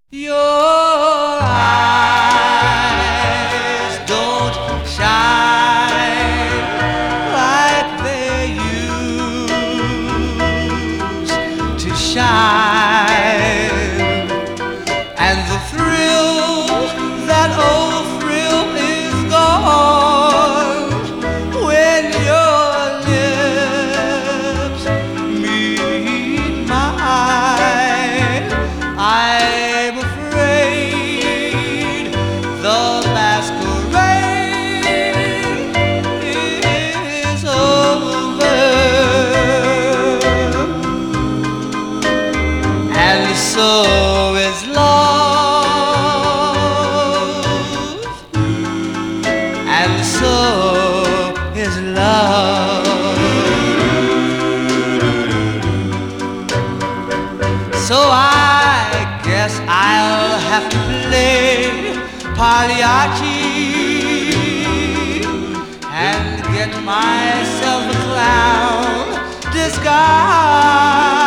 Your eyes don't shine like they used to shine, and the thrill, that old thrill is gone when your lips meet mine. I'm afraid the masquerade is over, and so is love, and so is love. So I guess I'll have to play Pagliacci and get myself a clown disguise.